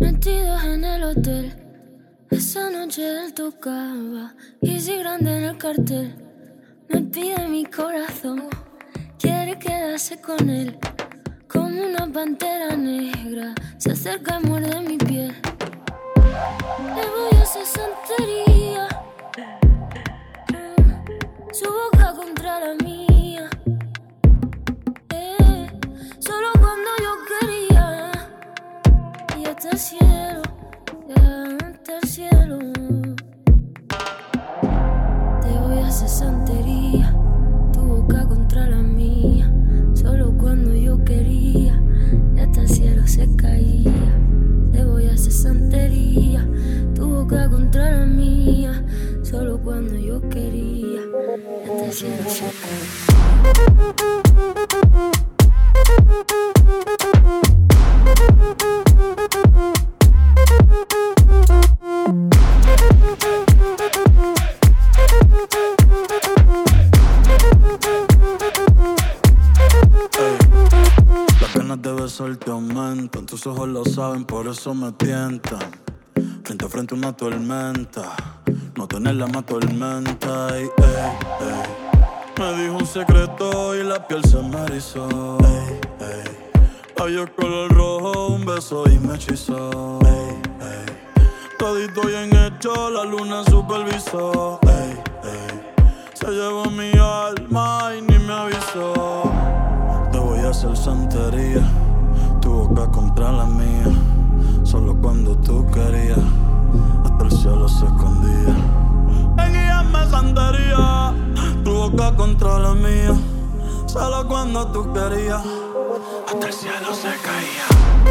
Metidos en el hotel, esa noche él tocaba Easy grande en el cartel. Me pide mi corazón, quiere quedarse con él. Como una pantera negra, se acerca y muerde mi piel. Le voy a hacer santería, su boca contra la mía. Solo cuando yo quería, y hasta el cielo, hasta el cielo. Te voy a hacer santería, tu boca contra la mía. Solo cuando yo quería, y hasta el cielo se caía. Te voy a hacer santería, tu boca contra la mía. Solo cuando yo quería, y hasta el cielo se caía. De besarte aumentan, tus ojos lo saben, por eso me tientan. Frente a frente una tormenta, no tenerla más tormenta. Me dijo un secreto y la piel se me erizó. Labios color rojo, un beso y me hechizó. Todito bien hecho, la luna supervisó. Se llevó mi alma y ni me avisó. Te voy a hacer santería, tu boca contra la mía. Solo cuando tú querías, hasta el cielo se escondía. Ven y hazme santería, tu boca contra la mía. Solo cuando tú querías, hasta el cielo se caía.